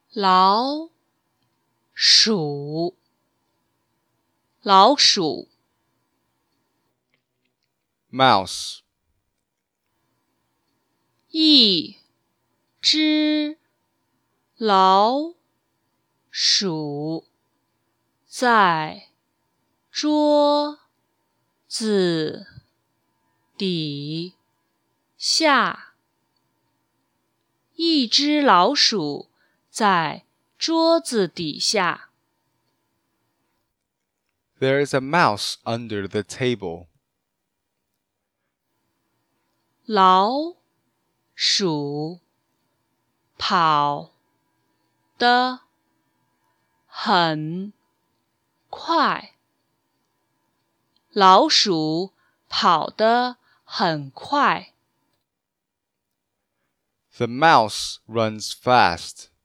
老鼠，老鼠。 mouse, 一只老鼠在桌子底下。一只老鼠在桌子底下。 there is a mouse under the table. 老鼠跑得很快。老鼠跑得很快。 The mouse runs fast.